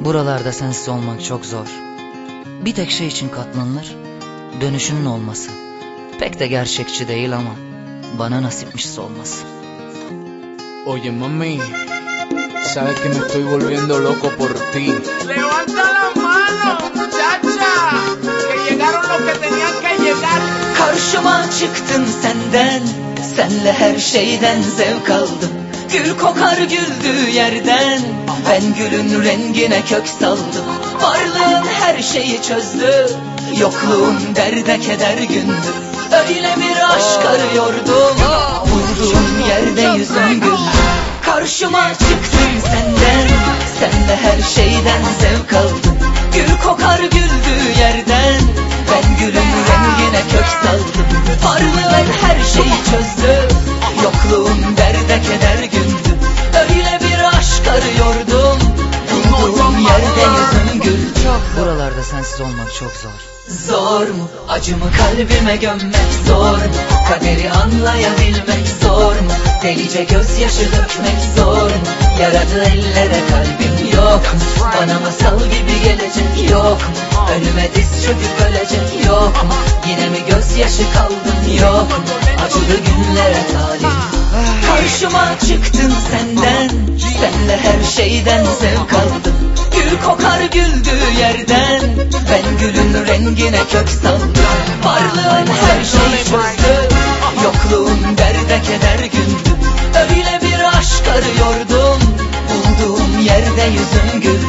Buralarda sensiz olmak çok zor. Bir tek şey için katlanılır, dönüşünün olması. Pek de gerçekçi değil ama bana nasipmiş olması. Oye mami, sabes que me estoy volviendo loco por ti. Levanta la mano, muchacha, que llegaron los que tenían que llegar. Karşıma çıktın senden, senle her şeyden zevk aldım. Gül kokar güldüğü yerden, ben gülün rengine kök saldım. Varlığın her şeyi çözdü, yokluğun derde keder gündü. Öyle bir aşk arıyordum, vurduğum yerde yüzüm güldü. Karşıma çıktın senden, senle her şeyden zevk aldım. Gül kokar güldüğü yerden, ben gülün rengine kök saldım. Varlığın her şeyi çözdü, yokluğun derde keder gündü. Öyle bir aşk arıyordum, bulduğum yerde yüzüm güldü. Buralarda sensiz olmak çok zor. Zor mu acımı kalbime gömmek, zor mu kaderi anlayabilmek, zor mu delice gözyaşı dökmek, zor mu yaradı ellere kalbim, yok mu bana masal gibi gelecek, yok mu önüme diz çöküp ölecek, yok mu yine mi gözyaşı kaldım, yok mu acılı günlere talim. Karşıma çıktın senden, senle her şeyden zevk aldım. Gül kokar güldüğü yerden, ben gülün rengine kök saldım. Varlığın her şeyi çözdü, yokluğun derde keder gündü. Öyle bir aşk arıyordum, bulduğum yerde yüzüm güldü.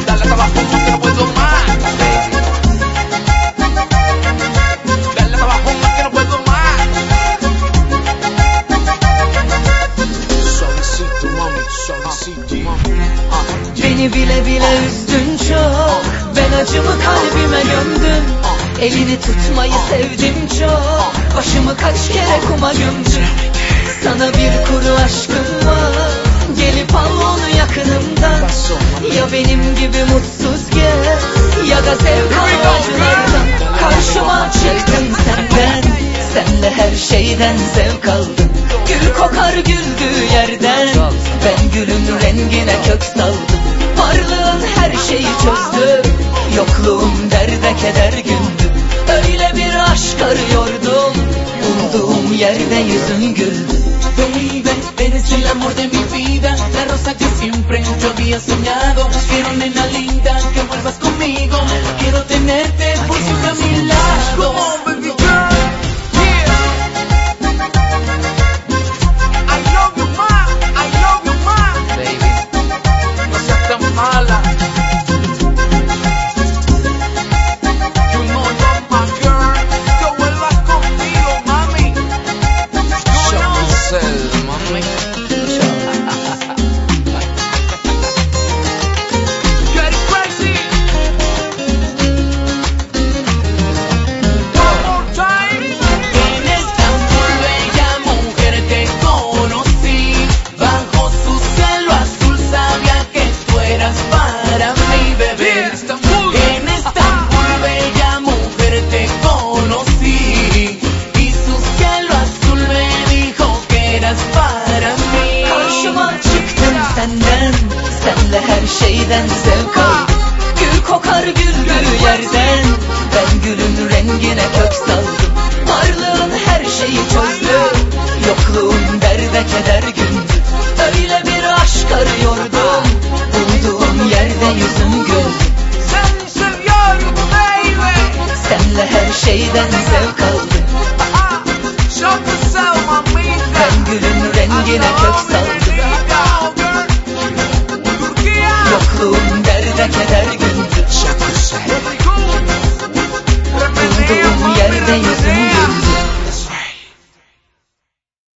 Beni bile bile üzdün çok, ben acımı kalbime gömdüm. Elini tutmayı sevdim çok, başımı kaç kere kuma gömdüm. Sana bir kuru aşkım var, gelip al onu yakınımdan. Ya benim gibi mutsuz gel, ya da sev kal acılardan. Karşıma çıktın senden, senle her şeyden zevk aldım. Gül kokar güldüğü yerden, ben gülün rengine kök saldım. Varlığın her şeyi çözdü, yokluğum derde keder gündü. Öyle bir aşk arıyordum, bulduğum yerde yüzüm güldü. Baby, eres el amor de mi vida, la rosa que siempre yo había soñado. Quiero nena linda que vuelvas conmigo, quiero tenerte por siempre a mi lado. Come on, baby girl, yeah. I love you, ma, I love you, ma. Baby, no seas tan mala. You know you're my girl, que vuelvas conmigo, mami. Show yourself, mami. Get crazy. One more time. En Estambul, bella mujer, te conocí. Bajo su cielo azul sabía que tú eras para mi bebé. Yeah, Estambul. En Estambul, bella mujer, te conocí. Y su cielo azul me dijo que eras para mí. Karşıma çıktın senden, senle her şeyden zevk aldım. Gül kokar güldüğü yerden, ben gülün rengine kök saldım. Varlığın her şeyi çözdü, yokluğun derde keder gündü. Öyle bir aşk arıyordum, bulduğum yerde yüzüm güldü. Seni seviyorum, baby. Senle her şeyden zevk aldım. Show yourself, mamita. Ben gülün rengine kök saldım.